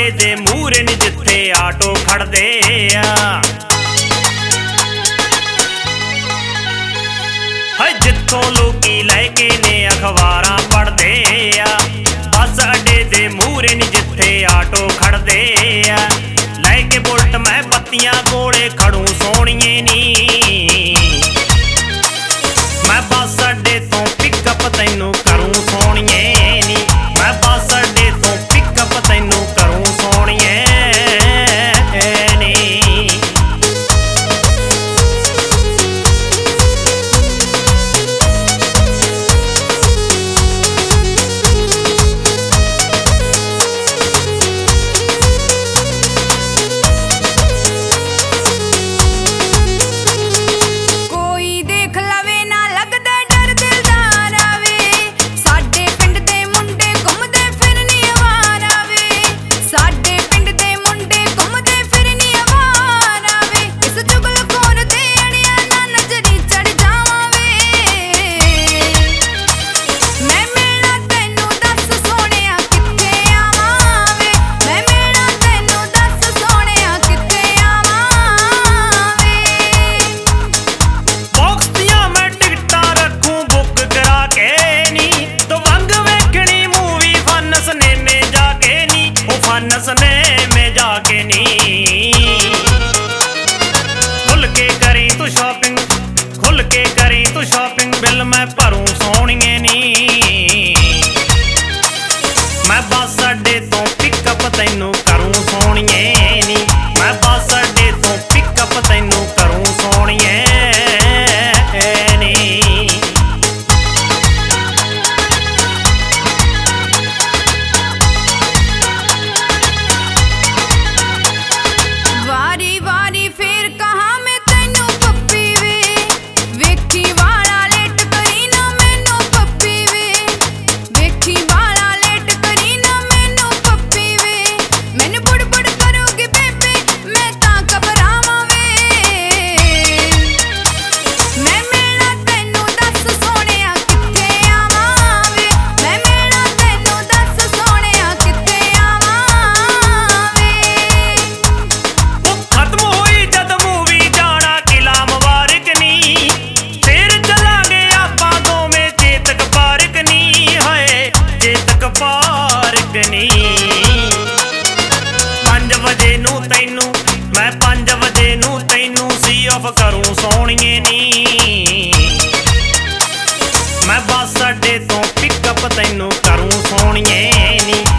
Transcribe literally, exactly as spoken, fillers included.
ਅੱਡੇ ਦੇ ਮੂਹਰੇ ਨੀ ਜਿੱਥੇ ਆਟੋ ਖੜਦੇ ਆ। ਹਾਏ ਜਿੱਥੋਂ ਲੋਕੀ ਲੈ ਕੇ ਨੇ ਅਖਬਾਰਾਂ ਪੜ੍ਹਦੇ ਆ। ਬੱਸ ਅੱਡੇ ਦੇ ਮੂਹਰੇ ਨੀ ਜਿੱਥੇ ਆਟੋ ਖੜਦੇ ਆ। ਲੈ ਕੇ ਬੁਲਟ ਮੈਂ ਬੱਤੀਆਂ ਕੋਲੇ ਖੜੂ ਸੋਹਣੀਏ ਨੀ। ਮੈਂ ਬੱਸ ਅੱਡੇ ਤੋਂ ਪਿਕਅਪ ਤੈਨੂੰ ਕਰੂੰ ਸੋਹਣੀਏ ਨੀ। ਮੈਂ ਬੱਸ ਅੱਡੇ ਤੋਂ ਪਿਕਅਪ ਤੈਨੂੰ ਕਰੂੰ ਸੋਹਣੀਏ ਨੀ। नसने में जाके नी खुल के करी तू शॉपिंग, खुल के करी तू शॉपिंग। बिल मैं भरूं सोहणीए नी। मैं बस अड्डे तो पिकअप तैनू करूं सोहणीए नी। मैं बस अड्डे तो पिकअप तैनू करूं सोहणीए नी। पंज बजे नू तैनू मैं पंज बजे नू तैनू सी ऑफ करूं सोहणीए नी। मैं बस अड्डे तो पिकअप तैनू करूं सोहणीए नी।